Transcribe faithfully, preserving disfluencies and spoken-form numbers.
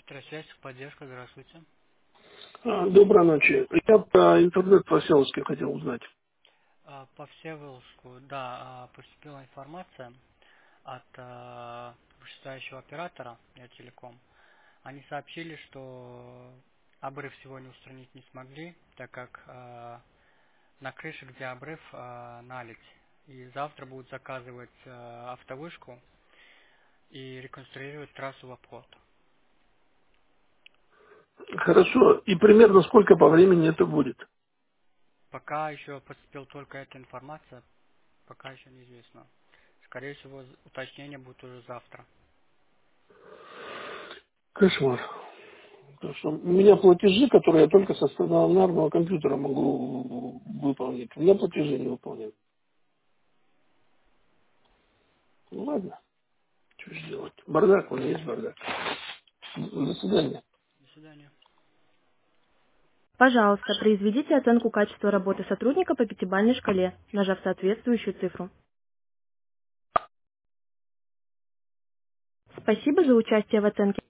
Электросвязь, поддержка, здравствуйте. А, Доброй ночи. Я про интернет проселочки хотел узнать. А, По Всеволожску, да, а, поступила информация от а, вышестоящего оператора Телеком. Они сообщили, что обрыв сегодня устранить не смогли, так как а, на крыше, где обрыв, а, наледь. И завтра будут заказывать а, автовышку и реконструировать трассу в обход. Хорошо. И примерно сколько по времени это будет? Пока еще поступила только эта информация, пока еще неизвестно. Скорее всего, уточнение будет уже завтра. Кошмар. Потому что у меня платежи, которые я только со стационарного компьютера могу выполнить. У меня платежи не выполняют. Ну ладно, что ж делать. Бардак, он есть бардак. До свидания. До свидания. Пожалуйста, произведите оценку качества работы сотрудника по пятибалльной шкале, нажав соответствующую цифру. Спасибо за участие в оценке.